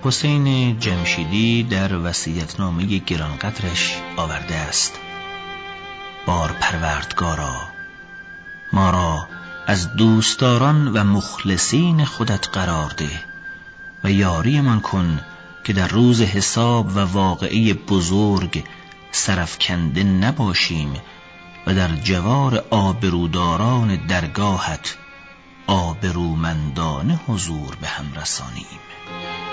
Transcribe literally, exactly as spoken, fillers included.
حسین جمشیدی در وصیت‌نامه گرانقدرش آورده است: بار پروردگارا، ما را از دوستداران و مخلصین خودت قرار ده و یاری من کن که در روز حساب و واقعه بزرگ سرفکنده نباشیم و در جوار آبروداران درگاهت آبرومندانه حضور به هم رسانیم.